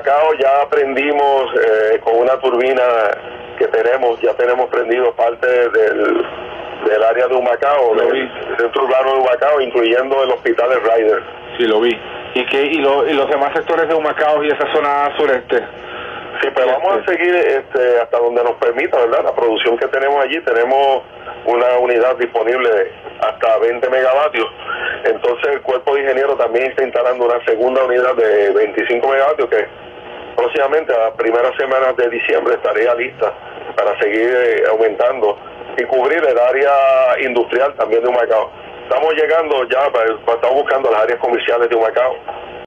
Humacao ya aprendimos con una turbina que ya tenemos prendido parte del área de Humacao, del centro urbano de Humacao, incluyendo el hospital de Ryder. Sí, lo vi. ¿Y los demás sectores de Humacao y esa zona sureste? Sí, pues vamos a seguir hasta donde nos permita, ¿verdad? La producción que tenemos allí, tenemos una unidad disponible hasta 20 megavatios. Entonces el cuerpo de ingenieros también está instalando una segunda unidad de 25 megavatios que próximamente a las primeras semanas de diciembre estaría lista para seguir aumentando y cubrir el área industrial también de Humacao. Estamos llegando ya, estamos buscando las áreas comerciales de Humacao